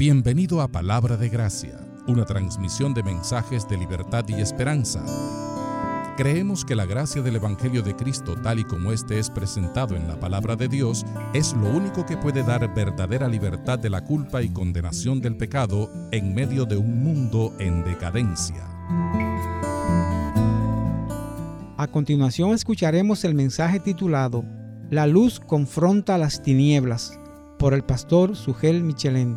Bienvenido a Palabra de Gracia, una transmisión de mensajes de libertad y esperanza. Creemos que la gracia del Evangelio de Cristo, tal y como este es presentado en la Palabra de Dios, es lo único que puede dar verdadera libertad de la culpa y condenación del pecado en medio de un mundo en decadencia. A continuación escucharemos el mensaje titulado La luz confronta las tinieblas, por el pastor Sugel Michelén.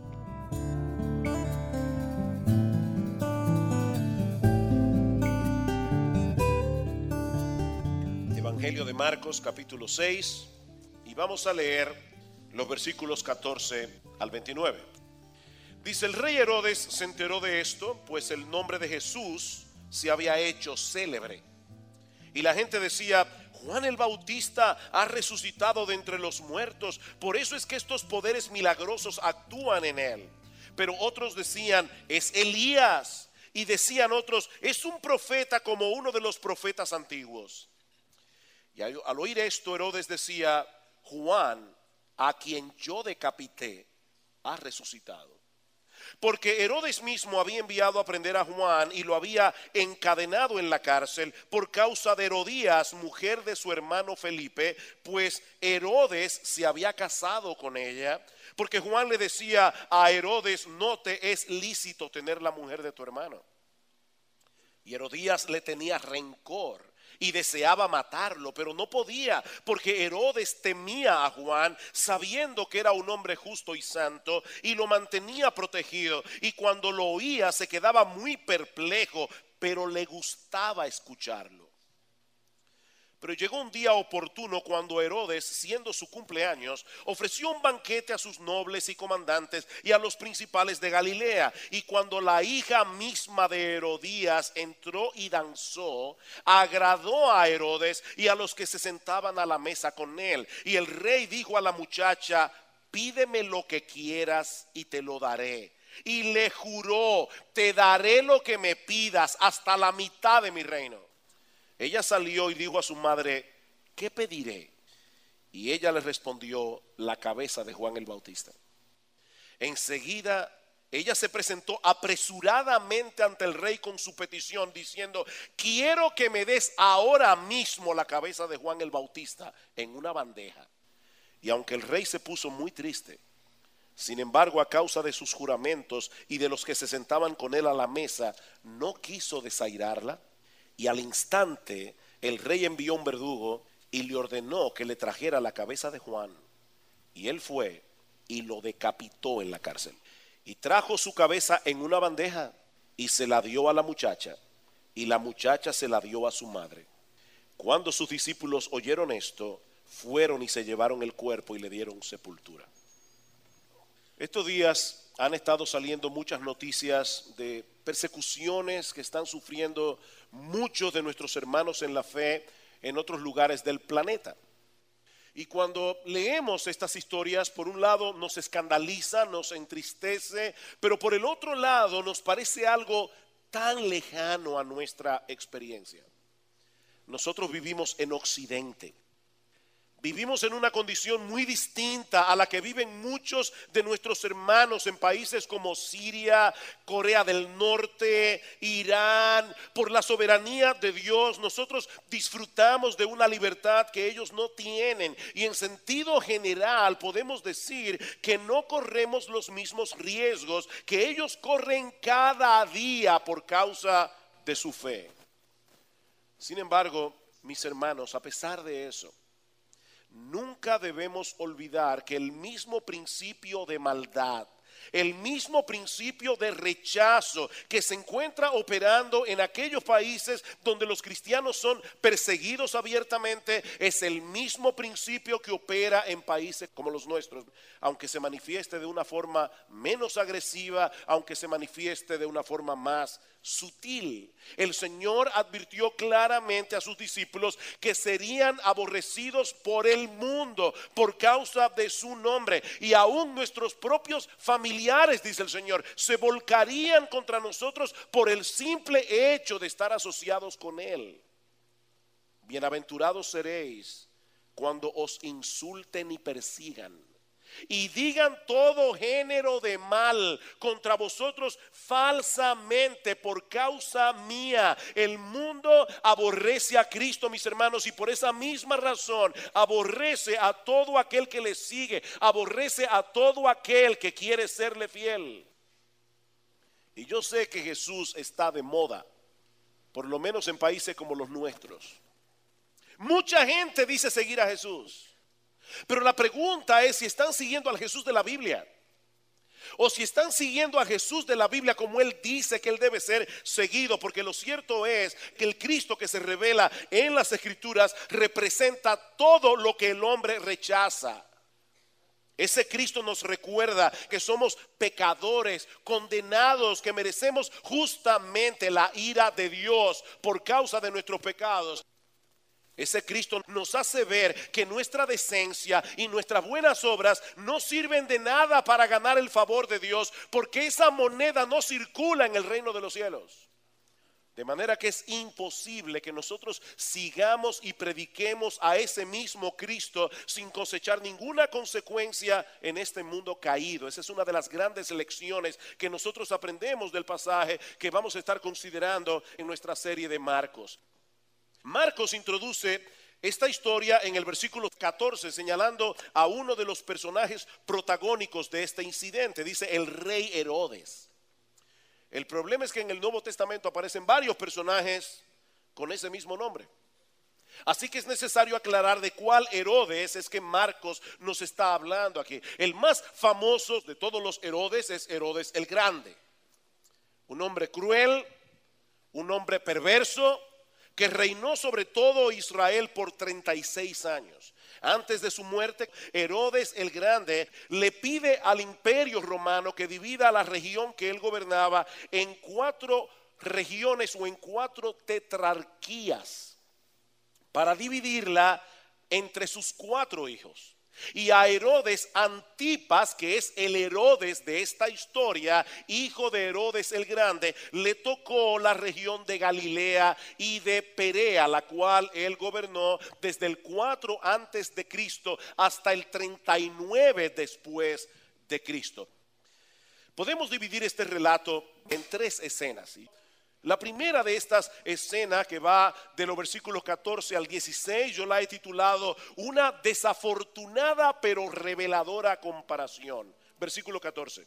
Evangelio de Marcos capítulo 6, y vamos a leer los versículos 14 al 29. Dice: el rey Herodes se enteró de esto, pues el nombre de Jesús se había hecho célebre. Y la gente decía: Juan el Bautista ha resucitado de entre los muertos, por eso es que estos poderes milagrosos actúan en él. Pero otros decían: es Elías. Y decían otros: es un profeta como uno de los profetas antiguos. Y al oír esto, Herodes decía: Juan, a quien yo decapité, ha resucitado. Porque Herodes mismo había enviado a prender a Juan y lo había encadenado en la cárcel por causa de Herodías, mujer de su hermano Felipe, pues Herodes se había casado con ella. Porque Juan le decía a Herodes: no te es lícito tener la mujer de tu hermano. Y Herodías le tenía rencor y deseaba matarlo, pero no podía, porque Herodes temía a Juan, sabiendo que era un hombre justo y santo, y lo mantenía protegido. Y cuando lo oía se quedaba muy perplejo, pero le gustaba escucharlo. Pero llegó un día oportuno cuando Herodes, siendo su cumpleaños, ofreció un banquete a sus nobles y comandantes y a los principales de Galilea. Y cuando la hija misma de Herodías entró y danzó, agradó a Herodes y a los que se sentaban a la mesa con él. Y el rey dijo a la muchacha: pídeme lo que quieras y te lo daré. Y le juró: te daré lo que me pidas, hasta la mitad de mi reino. Ella salió y dijo a su madre: ¿qué pediré? Y ella le respondió: la cabeza de Juan el Bautista. Enseguida ella se presentó apresuradamente ante el rey con su petición, diciendo: quiero que me des ahora mismo la cabeza de Juan el Bautista en una bandeja. Y aunque el rey se puso muy triste, sin embargo, a causa de sus juramentos y de los que se sentaban con él a la mesa, no quiso desairarla. Y al instante el rey envió un verdugo y le ordenó que le trajera la cabeza de Juan. Y él fue y lo decapitó en la cárcel. Y trajo su cabeza en una bandeja y se la dio a la muchacha. Y la muchacha se la dio a su madre. Cuando sus discípulos oyeron esto, fueron y se llevaron el cuerpo y le dieron sepultura. Estos días han estado saliendo muchas noticias de persecuciones que están sufriendo muchos de nuestros hermanos en la fe en otros lugares del planeta. Y cuando leemos estas historias, por un lado nos escandaliza, nos entristece, pero por el otro lado nos parece algo tan lejano a nuestra experiencia. Nosotros vivimos en Occidente. Vivimos en una condición muy distinta a la que viven muchos de nuestros hermanos en países como Siria, Corea del Norte, Irán. Por la soberanía de Dios, nosotros disfrutamos de una libertad que ellos no tienen. Y en sentido general podemos decir que no corremos los mismos riesgos que ellos corren cada día por causa de su fe. Sin embargo, mis hermanos, a pesar de eso, nunca debemos olvidar que el mismo principio de maldad, el mismo principio de rechazo que se encuentra operando en aquellos países donde los cristianos son perseguidos abiertamente, es el mismo principio que opera en países como los nuestros, aunque se manifieste de una forma menos agresiva, aunque se manifieste de una forma más sutil. El Señor advirtió claramente a sus discípulos que serían aborrecidos por el mundo por causa de su nombre, y aún nuestros propios familiares, dice el Señor, se volcarían contra nosotros por el simple hecho de estar asociados con Él. Bienaventurados seréis cuando os insulten y persigan y digan todo género de mal contra vosotros falsamente por causa mía. El mundo aborrece a Cristo, mis hermanos, y por esa misma razón aborrece a todo aquel que le sigue, aborrece a todo aquel que quiere serle fiel. Y yo sé que Jesús está de moda, por lo menos en países como los nuestros. Mucha gente dice seguir a Jesús. Pero la pregunta es si están siguiendo al Jesús de la Biblia, o si están siguiendo a Jesús de la Biblia como Él dice que Él debe ser seguido. Porque lo cierto es que el Cristo que se revela en las Escrituras representa todo lo que el hombre rechaza. Ese Cristo nos recuerda que somos pecadores, condenados, que merecemos justamente la ira de Dios por causa de nuestros pecados. Ese Cristo nos hace ver que nuestra decencia y nuestras buenas obras no sirven de nada para ganar el favor de Dios, porque esa moneda no circula en el reino de los cielos. De manera que es imposible que nosotros sigamos y prediquemos a ese mismo Cristo sin cosechar ninguna consecuencia en este mundo caído. Esa es una de las grandes lecciones que nosotros aprendemos del pasaje que vamos a estar considerando en nuestra serie de Marcos. Marcos introduce esta historia en el versículo 14, señalando a uno de los personajes protagónicos de este incidente. Dice el rey Herodes. El problema es que en el Nuevo Testamento aparecen varios personajes con ese mismo nombre. Así que es necesario aclarar de cuál Herodes es que Marcos nos está hablando aquí. El más famoso de todos los Herodes es Herodes el Grande. Un hombre cruel, un hombre perverso, que reinó sobre todo Israel por 36 años. Antes de su muerte, Herodes el Grande le pide al imperio romano que divida la región que él gobernaba en 4 regiones o en 4 tetrarquías, para dividirla entre sus 4 hijos. Y a Herodes Antipas, que es el Herodes de esta historia, hijo de Herodes el Grande, le tocó la región de Galilea y de Perea, la cual él gobernó desde el 4 antes de Cristo hasta el 39 después de Cristo. Podemos dividir este relato en 3 escenas, ¿sí? La primera de estas escenas, que va de los versículos 14 al 16, yo la he titulado una desafortunada pero reveladora comparación. Versículo 14.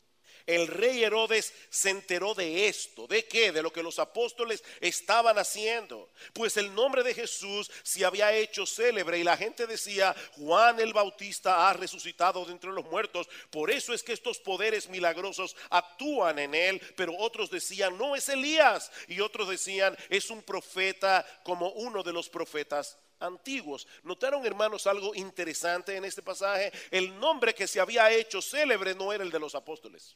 El rey Herodes se enteró de esto. ¿De qué? De lo que los apóstoles estaban haciendo. Pues el nombre de Jesús se había hecho célebre y la gente decía: Juan el Bautista ha resucitado de entre los muertos. Por eso es que estos poderes milagrosos actúan en él. Pero otros decían: no, es Elías. Y otros decían: es un profeta como uno de los profetas antiguos. ¿Notaron, hermanos, algo interesante en este pasaje? El nombre que se había hecho célebre no era el de los apóstoles.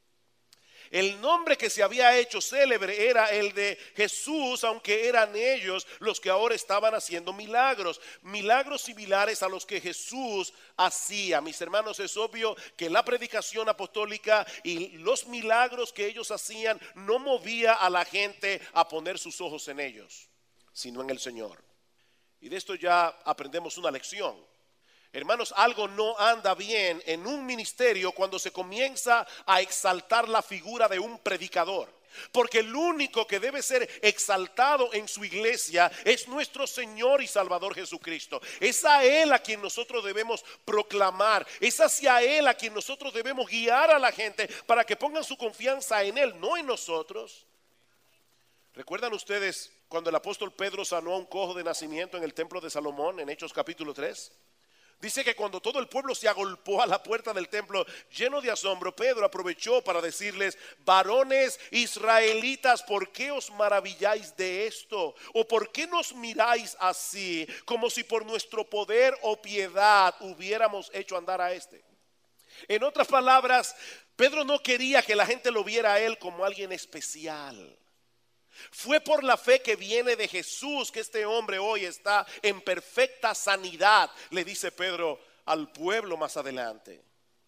El nombre que se había hecho célebre era el de Jesús, aunque eran ellos los que ahora estaban haciendo milagros similares a los que Jesús hacía. Mis hermanos, es obvio que la predicación apostólica y los milagros que ellos hacían no movía a la gente a poner sus ojos en ellos, sino en el Señor. Y de esto ya aprendemos una lección. Hermanos, algo no anda bien en un ministerio cuando se comienza a exaltar la figura de un predicador. Porque el único que debe ser exaltado en su iglesia es nuestro Señor y Salvador Jesucristo. Es a Él a quien nosotros debemos proclamar. Es hacia Él a quien nosotros debemos guiar a la gente para que pongan su confianza en Él, no en nosotros. ¿Recuerdan ustedes cuando el apóstol Pedro sanó a un cojo de nacimiento en el templo de Salomón en Hechos capítulo 3? Dice que cuando todo el pueblo se agolpó a la puerta del templo lleno de asombro, Pedro aprovechó para decirles: varones israelitas, ¿por qué os maravilláis de esto? ¿O por qué nos miráis así, como si por nuestro poder o piedad hubiéramos hecho andar a este? En otras palabras, Pedro no quería que la gente lo viera a él como alguien especial. Fue por la fe que viene de Jesús que este hombre hoy está en perfecta sanidad, le dice Pedro al pueblo más adelante.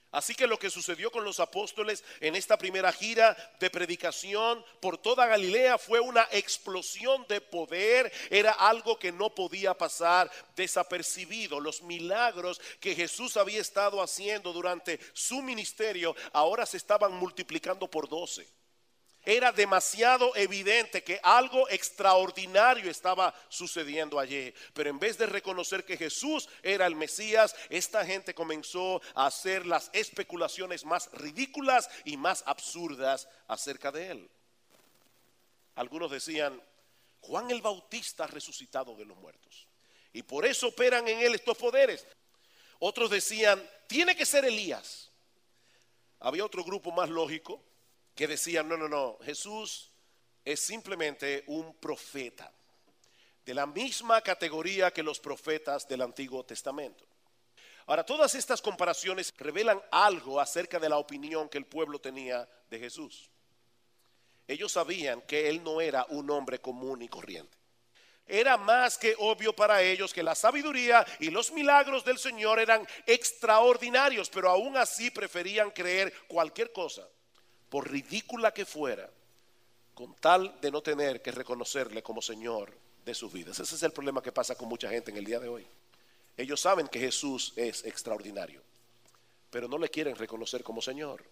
Así que lo que sucedió con los apóstoles en esta primera gira de predicación por toda Galilea fue una explosión de poder. Era algo que no podía pasar desapercibido. Los milagros que Jesús había estado haciendo durante su ministerio ahora se estaban multiplicando por 12. Era demasiado evidente que algo extraordinario estaba sucediendo allí. Pero en vez de reconocer que Jesús era el Mesías, esta gente comenzó a hacer las especulaciones más ridículas y más absurdas acerca de él. Algunos decían: Juan el Bautista ha resucitado de los muertos y por eso operan en él estos poderes. Otros decían: tiene que ser Elías. Había otro grupo más lógico que decían: no, Jesús es simplemente un profeta, de la misma categoría que los profetas del Antiguo Testamento. Ahora, todas estas comparaciones revelan algo acerca de la opinión que el pueblo tenía de Jesús. Ellos sabían que él no era un hombre común y corriente. Era más que obvio para ellos que la sabiduría y los milagros del Señor eran extraordinarios, pero aún así preferían creer cualquier cosa, por ridícula que fuera, con tal de no tener que reconocerle como Señor de sus vidas. Ese es el problema que pasa con mucha gente en el día de hoy. Ellos saben que Jesús es extraordinario, pero no le quieren reconocer como Señor.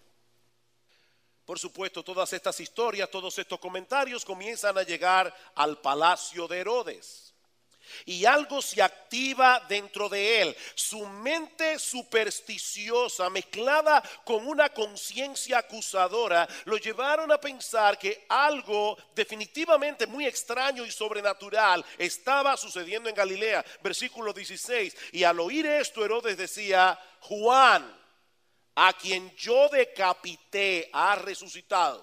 Por supuesto, todas estas historias, todos estos comentarios comienzan a llegar al palacio de Herodes. Y algo se activa dentro de él. Su mente supersticiosa mezclada con una conciencia acusadora lo llevaron a pensar que algo definitivamente muy extraño y sobrenatural estaba sucediendo en Galilea. Versículo 16. Y al oír esto, Herodes decía: Juan, a quien yo decapité, ha resucitado.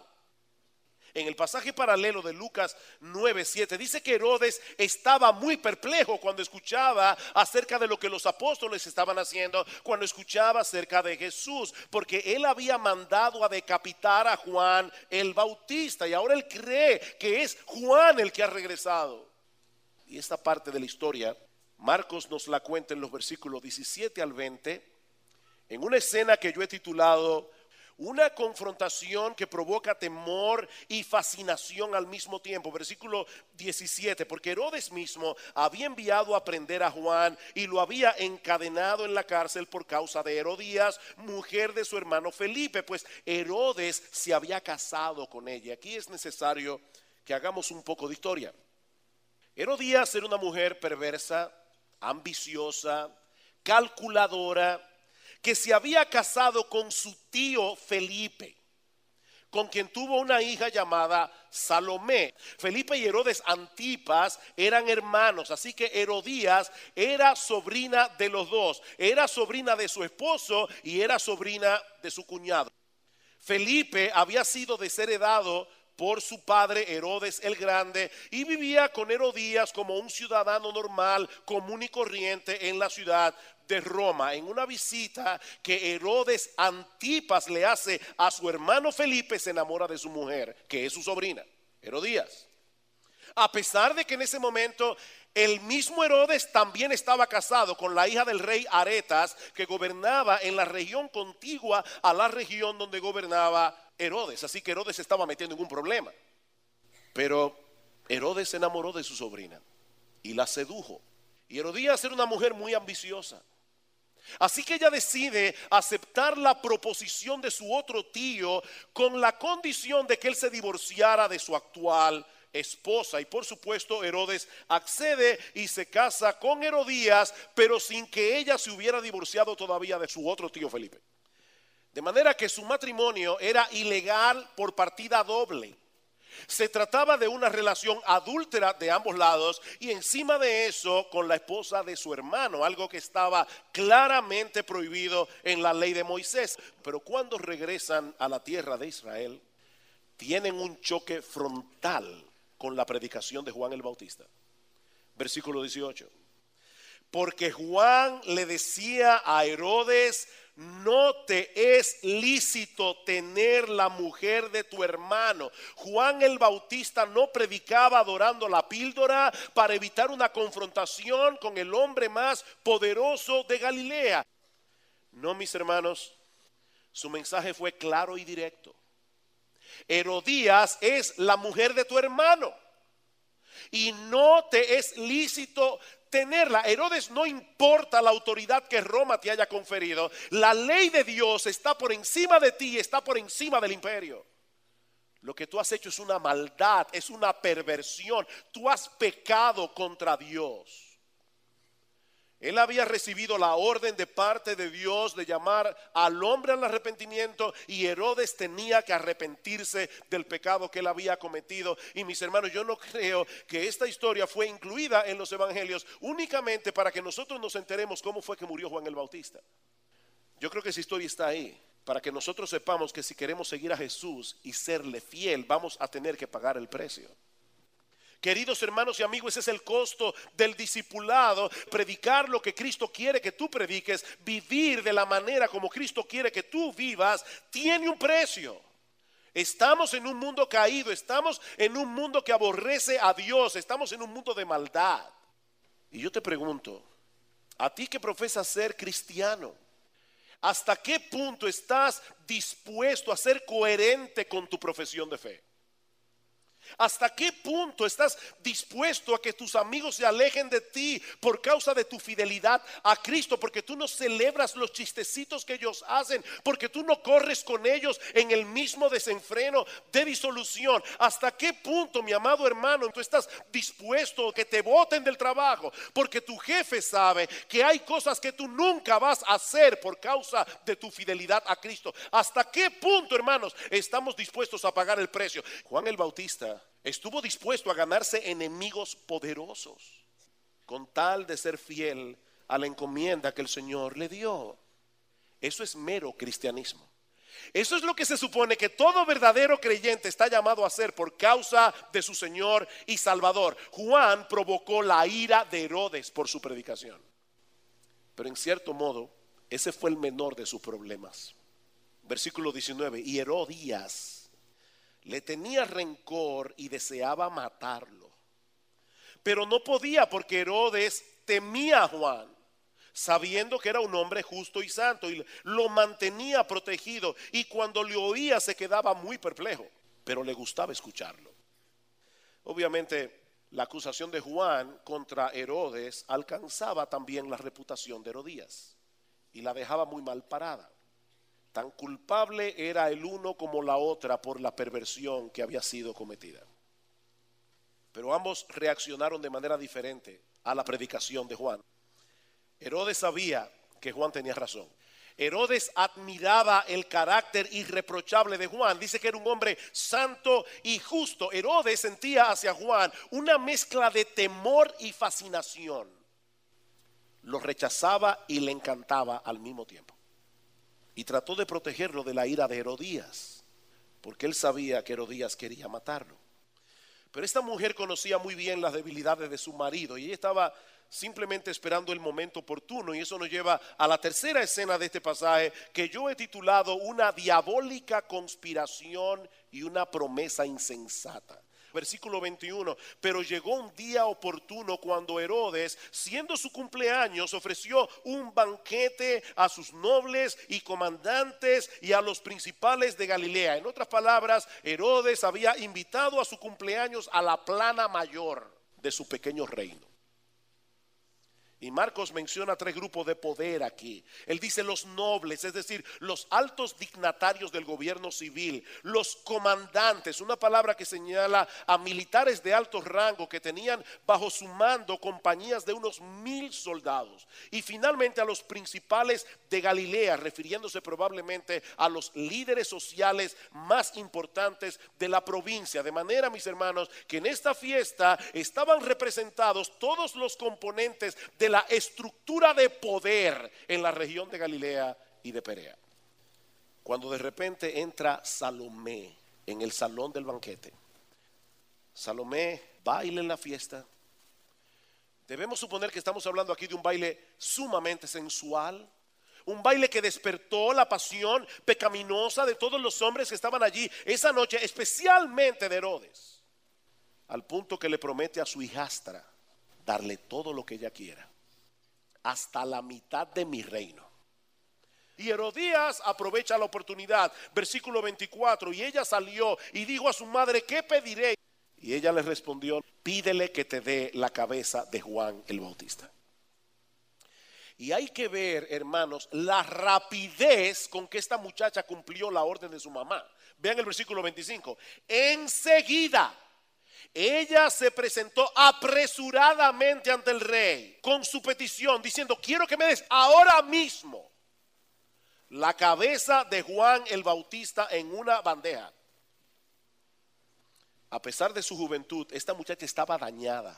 En el pasaje paralelo de Lucas 9:7 dice que Herodes estaba muy perplejo cuando escuchaba acerca de lo que los apóstoles estaban haciendo, cuando escuchaba acerca de Jesús, porque él había mandado a decapitar a Juan el Bautista y ahora él cree que es Juan el que ha regresado. Y esta parte de la historia Marcos nos la cuenta en los versículos 17 al 20 en una escena que yo he titulado una confrontación que provoca temor y fascinación al mismo tiempo. Versículo 17, porque Herodes mismo había enviado a prender a Juan y lo había encadenado en la cárcel por causa de Herodías, mujer de su hermano Felipe, pues Herodes se había casado con ella. Aquí es necesario que hagamos un poco de historia. Herodías era una mujer perversa, ambiciosa, calculadora, que se había casado con su tío Felipe, con quien tuvo una hija llamada Salomé. Felipe y Herodes Antipas eran hermanos, así que Herodías era sobrina de los dos. Era sobrina de su esposo y era sobrina de su cuñado. Felipe había sido desheredado por su padre Herodes el Grande y vivía con Herodías como un ciudadano normal, común y corriente en la ciudad de Roma. En una visita que Herodes Antipas le hace a su hermano Felipe, se enamora de su mujer, que es su sobrina, Herodías. A pesar de que en ese momento el mismo Herodes también estaba casado con la hija del rey Aretas, que gobernaba en la región contigua a la región donde gobernaba Herodes. Así que Herodes se estaba metiendo en un problema. Pero Herodes se enamoró de su sobrina y la sedujo. Y Herodías era una mujer muy ambiciosa. Así que ella decide aceptar la proposición de su otro tío con la condición de que él se divorciara de su actual esposa. Y por supuesto Herodes accede y se casa con Herodías, pero sin que ella se hubiera divorciado todavía de su otro tío Felipe. De manera que su matrimonio era ilegal por partida doble. Se trataba de una relación adúltera de ambos lados y encima de eso con la esposa de su hermano, algo que estaba claramente prohibido en la ley de Moisés. Pero cuando regresan a la tierra de Israel, tienen un choque frontal con la predicación de Juan el Bautista. Versículo 18. Porque Juan le decía a Herodes: no te es lícito tener la mujer de tu hermano. Juan el Bautista no predicaba adorando la píldora para evitar una confrontación con el hombre más poderoso de Galilea. No, mis hermanos, Su mensaje fue claro y directo. Herodías es la mujer de tu hermano y no te es lícito tenerla. Herodes, no importa la autoridad que Roma te haya conferido, la ley de Dios está por encima de ti, está por encima del imperio. Lo que tú has hecho es una maldad, es una perversión. Tú has pecado contra Dios. Él había recibido la orden de parte de Dios de llamar al hombre al arrepentimiento, y Herodes tenía que arrepentirse del pecado que él había cometido. Y mis hermanos, yo no creo que esta historia fue incluida en los evangelios únicamente para que nosotros nos enteremos cómo fue que murió Juan el Bautista. Yo creo que esa historia está ahí para que nosotros sepamos que si queremos seguir a Jesús y serle fiel, vamos a tener que pagar el precio. Queridos hermanos y amigos, ese es el costo del discipulado. Predicar lo que Cristo quiere que tú prediques, vivir de la manera como Cristo quiere que tú vivas, tiene un precio. Estamos en un mundo caído, estamos en un mundo que aborrece a Dios, estamos en un mundo de maldad. Y yo te pregunto, a ti que profesas ser cristiano, ¿hasta qué punto estás dispuesto a ser coherente con tu profesión de fe? ¿Hasta qué punto estás dispuesto a que tus amigos se alejen de ti por causa de tu fidelidad a Cristo? Porque tú no celebras los chistecitos que ellos hacen, porque tú no corres con ellos en el mismo desenfreno de disolución. ¿Hasta qué punto, mi amado hermano, tú estás dispuesto a que te boten del trabajo porque tu jefe sabe que hay cosas que tú nunca vas a hacer por causa de tu fidelidad a Cristo? ¿Hasta qué punto, hermanos, estamos dispuestos a pagar el precio? Juan el Bautista estuvo dispuesto a ganarse enemigos poderosos con tal de ser fiel a la encomienda que el Señor le dio. Eso es mero cristianismo. Eso es lo que se supone que todo verdadero creyente está llamado a hacer por causa de su Señor y Salvador. Juan provocó la ira de Herodes por su predicación, pero en cierto modo ese fue el menor de sus problemas. Versículo 19: y Herodías le tenía rencor y deseaba matarlo, pero no podía porque Herodes temía a Juan, sabiendo que era un hombre justo y santo, y lo mantenía protegido, y cuando le oía se quedaba muy perplejo, pero le gustaba escucharlo. Obviamente la acusación de Juan contra Herodes alcanzaba también la reputación de Herodías y la dejaba muy mal parada. Tan culpable era el uno como la otra por la perversión que había sido cometida. Pero ambos reaccionaron de manera diferente a la predicación de Juan. Herodes sabía que Juan tenía razón. Herodes admiraba el carácter irreprochable de Juan. Dice que era un hombre santo y justo. Herodes sentía hacia Juan una mezcla de temor y fascinación. Lo rechazaba y le encantaba al mismo tiempo. Y trató de protegerlo de la ira de Herodías, porque él sabía que Herodías quería matarlo. Pero esta mujer conocía muy bien las debilidades de su marido, y ella estaba simplemente esperando el momento oportuno. Y eso nos lleva a la tercera escena de este pasaje, que yo he titulado una diabólica conspiración y una promesa insensata. Versículo 21: pero llegó un día oportuno cuando Herodes, siendo su cumpleaños, ofreció un banquete a sus nobles y comandantes y a los principales de Galilea. En otras palabras, Herodes había invitado a su cumpleaños a la plana mayor de su pequeño reino. Y Marcos menciona tres grupos de poder aquí. Él dice los nobles, es decir, los altos dignatarios del gobierno civil, los comandantes, una palabra que señala a militares de alto rango que tenían bajo su mando compañías de unos 1000 soldados. Y finalmente a los principales de Galilea, refiriéndose probablemente a los líderes sociales más importantes de la provincia. De manera, mis hermanos, que en esta fiesta estaban representados todos los componentes de la estructura de poder en la región de Galilea y de Perea. Cuando de repente entra Salomé en el salón del banquete. Salomé baila en la fiesta. Debemos suponer que estamos hablando aquí de un baile sumamente sensual, un baile que despertó la pasión pecaminosa de todos los hombres que estaban allí esa noche, especialmente de Herodes, al punto que le promete a su hijastra darle todo lo que ella quiera, hasta la mitad de mi reino. Y Herodías aprovecha la oportunidad. Versículo 24. Y ella salió y dijo a su madre: ¿qué pediré? Y ella le respondió: pídele que te dé la cabeza de Juan el Bautista. Y hay que ver, hermanos, la rapidez con que esta muchacha cumplió la orden de su mamá. Vean el versículo 25. Enseguida ella se presentó apresuradamente ante el rey con su petición, diciendo: quiero que me des ahora mismo la cabeza de Juan el Bautista en una bandeja. A pesar de su juventud, esta muchacha estaba dañada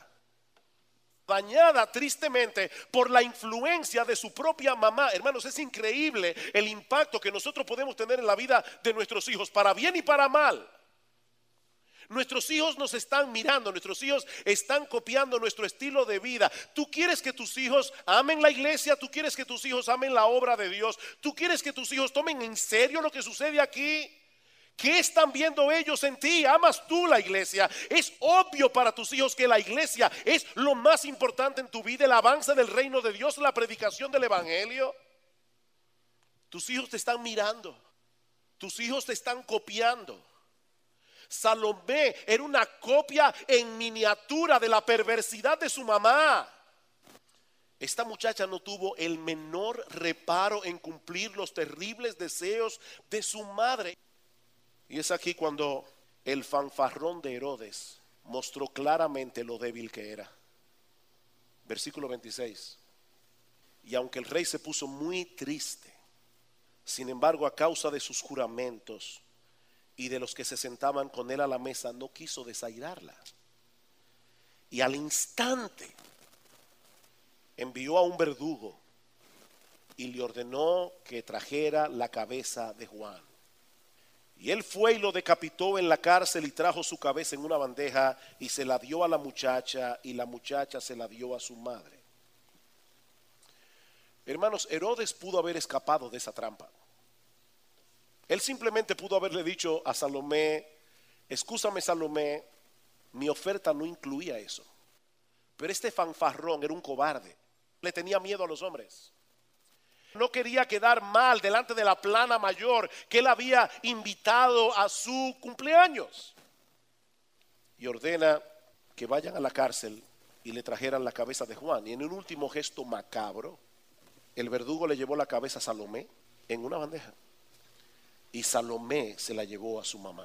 tristemente por la influencia de su propia mamá. Hermanos, es increíble el impacto que nosotros podemos tener en la vida de nuestros hijos, para bien y para mal. Nuestros hijos nos están mirando, nuestros hijos están copiando nuestro estilo de vida. Tú quieres que tus hijos amen la iglesia, tú quieres que tus hijos amen la obra de Dios, tú quieres que tus hijos tomen en serio lo que sucede aquí. ¿Qué están viendo ellos en ti? ¿Amas tú la iglesia? Es obvio para tus hijos que la iglesia es lo más importante en tu vida, el avance del reino de Dios, la predicación del evangelio. Tus hijos te están mirando, tus hijos te están copiando. Salomé era una copia en miniatura de la perversidad de su mamá. Esta muchacha no tuvo el menor reparo en cumplir los terribles deseos de su madre. Y es aquí cuando el fanfarrón de Herodes mostró claramente lo débil que era. Versículo 26. Y aunque el rey se puso muy triste, sin embargo, a causa de sus juramentos y de los que se sentaban con él a la mesa, no quiso desairarla. Y al instante envió a un verdugo y le ordenó que trajera la cabeza de Juan. Y él fue y lo decapitó en la cárcel y trajo su cabeza en una bandeja y se la dio a la muchacha, y la muchacha se la dio a su madre. Hermanos, Herodes pudo haber escapado de esa trampa. Él simplemente pudo haberle dicho a Salomé: excúsame, Salomé, mi oferta no incluía eso. Pero este fanfarrón era un cobarde, le tenía miedo a los hombres. No quería quedar mal delante de la plana mayor que él había invitado a su cumpleaños. Y ordena que vayan a la cárcel y le trajeran la cabeza de Juan. Y en un último gesto macabro, el verdugo le llevó la cabeza a Salomé en una bandeja. Y Salomé se la llevó a su mamá.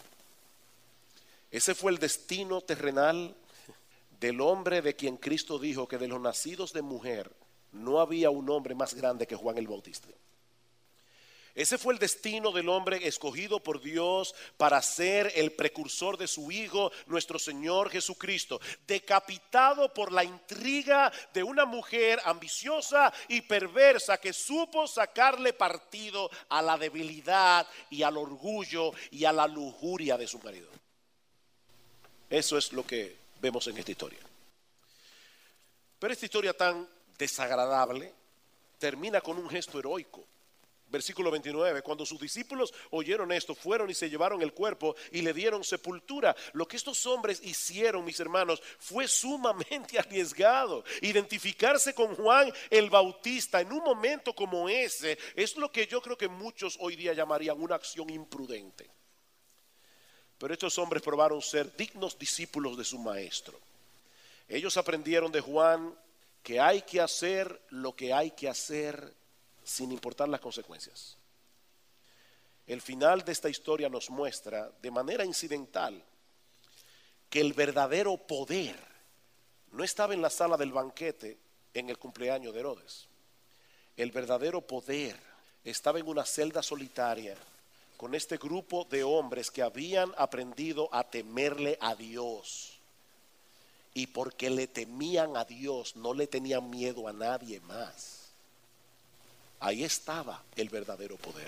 Ese fue el destino terrenal del hombre de quien Cristo dijo que de los nacidos de mujer no había un hombre más grande que Juan el Bautista. Ese fue el destino del hombre escogido por Dios para ser el precursor de su Hijo, nuestro Señor Jesucristo, decapitado por la intriga de una mujer ambiciosa y perversa que supo sacarle partido a la debilidad y al orgullo y a la lujuria de su marido. Eso es lo que vemos en esta historia. Pero esta historia tan desagradable termina con un gesto heroico. Versículo 29, cuando sus discípulos oyeron esto, fueron y se llevaron el cuerpo y le dieron sepultura. Lo que estos hombres hicieron, mis hermanos, fue sumamente arriesgado. Identificarse con Juan el Bautista en un momento como ese es lo que yo creo que muchos hoy día llamarían una acción imprudente. Pero estos hombres probaron ser dignos discípulos de su maestro. Ellos aprendieron de Juan que hay que hacer lo que hay que hacer sin importar las consecuencias. El final de esta historia nos muestra de manera incidental que el verdadero poder no estaba en la sala del banquete en el cumpleaños de Herodes. El verdadero poder estaba en una celda solitaria con este grupo de hombres que habían aprendido a temerle a Dios. Y porque le temían a Dios, no le tenían miedo a nadie más. Ahí estaba el verdadero poder.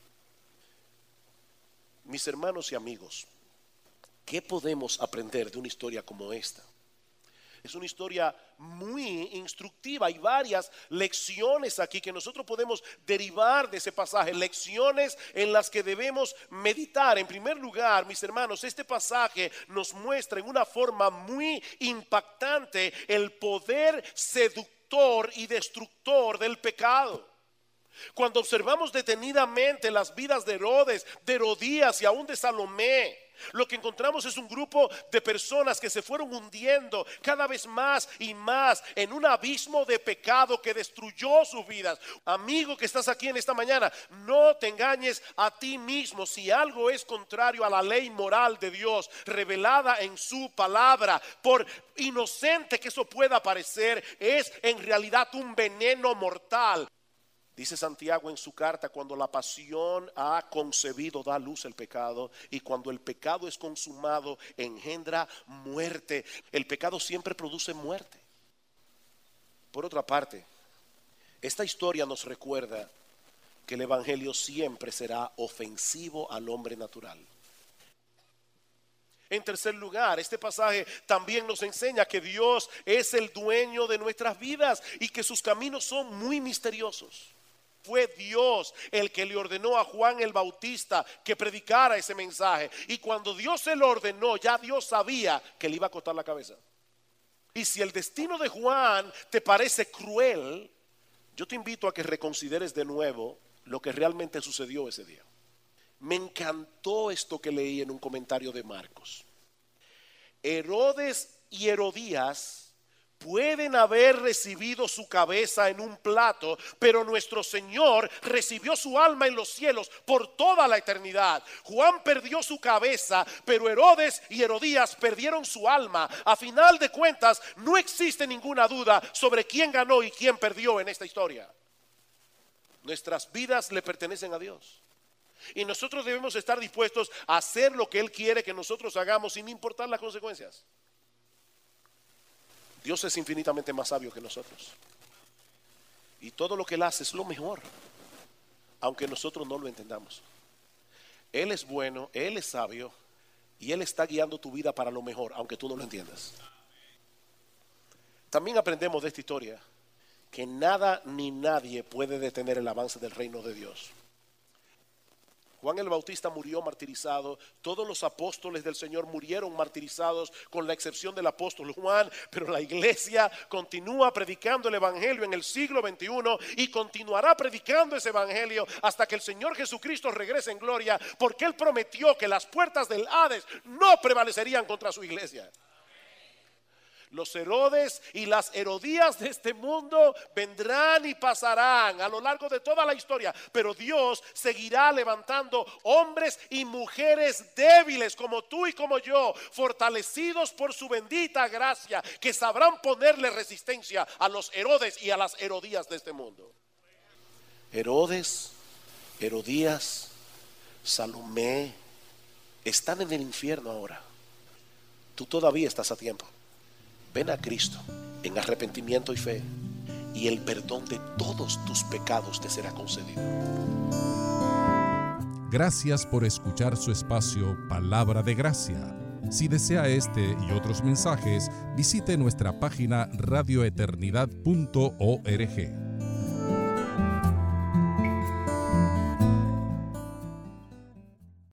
Mis hermanos y amigos, ¿qué podemos aprender de una historia como esta? Es una historia muy instructiva. Hay varias lecciones aquí que nosotros podemos derivar de ese pasaje, lecciones en las que debemos meditar. En primer lugar, mis hermanos, este pasaje nos muestra en una forma muy impactante el poder seductor y destructor del pecado. Cuando observamos detenidamente las vidas de Herodes, de Herodías y aún de Salomé, lo que encontramos es un grupo de personas que se fueron hundiendo cada vez más y más en un abismo de pecado que destruyó sus vidas. Amigo que estás aquí en esta mañana, no te engañes a ti mismo. Si algo es contrario a la ley moral de Dios revelada en su palabra, por inocente que eso pueda parecer, es en realidad un veneno mortal. Dice Santiago en su carta: cuando la pasión ha concebido, da luz el pecado, y cuando el pecado es consumado, engendra muerte. El pecado siempre produce muerte. Por otra parte, esta historia nos recuerda que el evangelio siempre será ofensivo al hombre natural. En tercer lugar, este pasaje también nos enseña que Dios es el dueño de nuestras vidas y que sus caminos son muy misteriosos. Fue Dios el que le ordenó a Juan el Bautista que predicara ese mensaje. Y cuando Dios se lo ordenó, ya Dios sabía que le iba a cortar la cabeza. Y si el destino de Juan te parece cruel, yo te invito a que reconsideres de nuevo lo que realmente sucedió ese día. Me encantó esto que leí en un comentario de Marcos. Herodes y Herodías pueden haber recibido su cabeza en un plato, pero nuestro Señor recibió su alma en los cielos por toda la eternidad. Juan perdió su cabeza, pero Herodes y Herodías perdieron su alma. A final de cuentas, no existe ninguna duda sobre quién ganó y quién perdió en esta historia. Nuestras vidas le pertenecen a Dios. Y nosotros debemos estar dispuestos a hacer lo que Él quiere que nosotros hagamos sin importar las consecuencias. Dios es infinitamente más sabio que nosotros. Y todo lo que Él hace es lo mejor, aunque nosotros no lo entendamos. Él es bueno, Él es sabio y Él está guiando tu vida para lo mejor, aunque tú no lo entiendas. También aprendemos de esta historia que nada ni nadie puede detener el avance del reino de Dios. Juan el Bautista murió martirizado. Todos los apóstoles del Señor murieron martirizados, con la excepción del apóstol Juan. Pero la iglesia continúa predicando el evangelio en el siglo XXI y continuará predicando ese evangelio hasta que el Señor Jesucristo regrese en gloria, porque Él prometió que las puertas del Hades no prevalecerían contra su iglesia. Los Herodes y las Herodías de este mundo vendrán y pasarán a lo largo de toda la historia, pero Dios seguirá levantando hombres y mujeres débiles como tú y como yo, fortalecidos por su bendita gracia, que sabrán ponerle resistencia a los Herodes y a las Herodías de este mundo. Herodes, Herodías, Salomé están en el infierno ahora. Tú todavía estás a tiempo. Ven a Cristo en arrepentimiento y fe, y el perdón de todos tus pecados te será concedido. Gracias por escuchar su espacio Palabra de Gracia. Si desea este y otros mensajes, visite nuestra página radioeternidad.org.